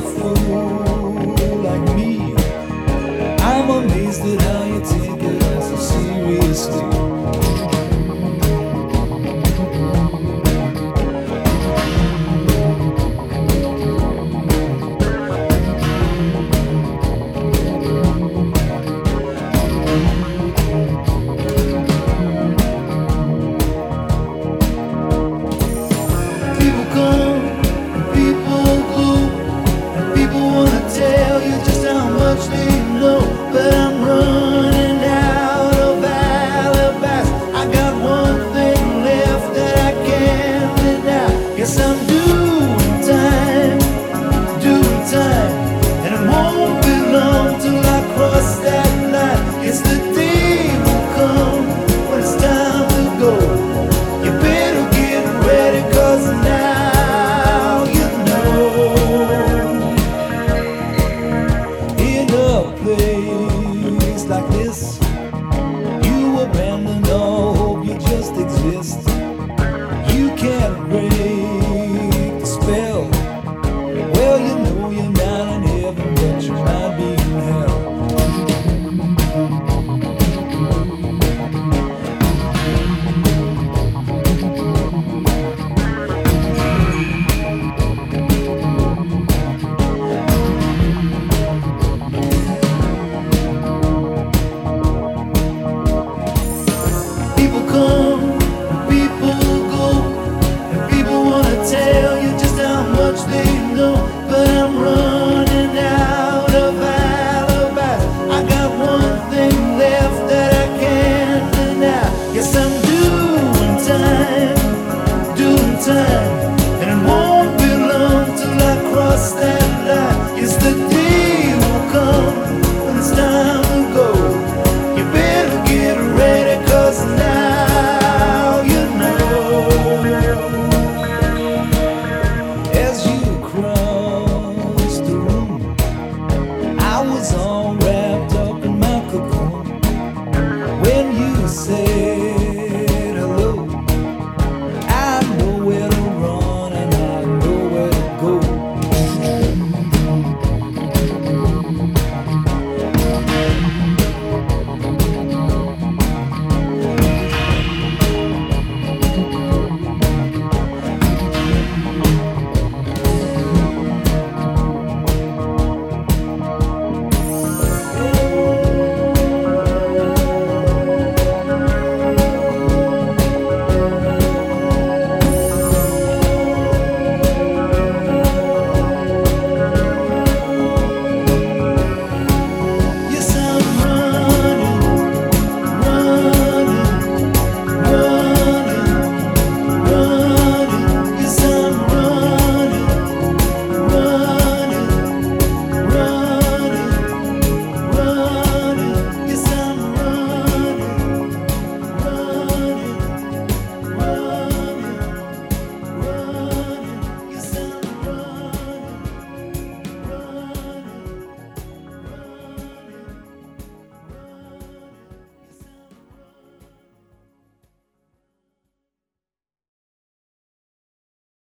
fool like me. I'm amazed at how you take it all so seriously. People come, people go, and people wanna tell you just how much they know. But I'm running out of alibis. I got one thing left that I can't deny. Guess I'm doing time, and it won't be long till I cross that line. Guess the day will come when it's time to go. You better get ready, 'cause now you know. In a place like this, you abandon all hope, you just exist. You can't raise